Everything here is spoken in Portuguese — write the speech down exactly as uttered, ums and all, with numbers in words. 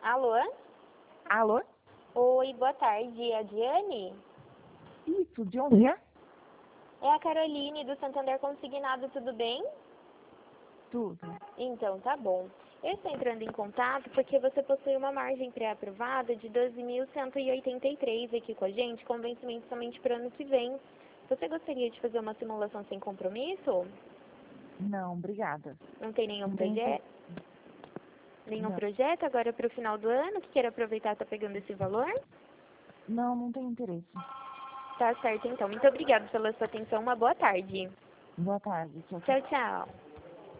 Alô? Alô? Oi, boa tarde. É a Diane? Isso, de onde é? É a Caroline do Santander Consignado, tudo bem? Tudo. Então, tá bom. Eu estou entrando em contato porque você possui uma margem pré-aprovada de doze mil cento e oitenta e três aqui com a gente, com vencimento somente para o ano que vem. Você gostaria de fazer uma simulação sem compromisso? Não, obrigada. Não tem nenhum Não tem projeto? inter- Nenhum Não. projeto agora para o final do ano que queira aproveitar tá pegando esse valor? Não, não tem interesse. Tá certo, então. Muito obrigada pela sua atenção. Uma boa tarde. Boa tarde. Tchau, tchau. Tchau, tchau.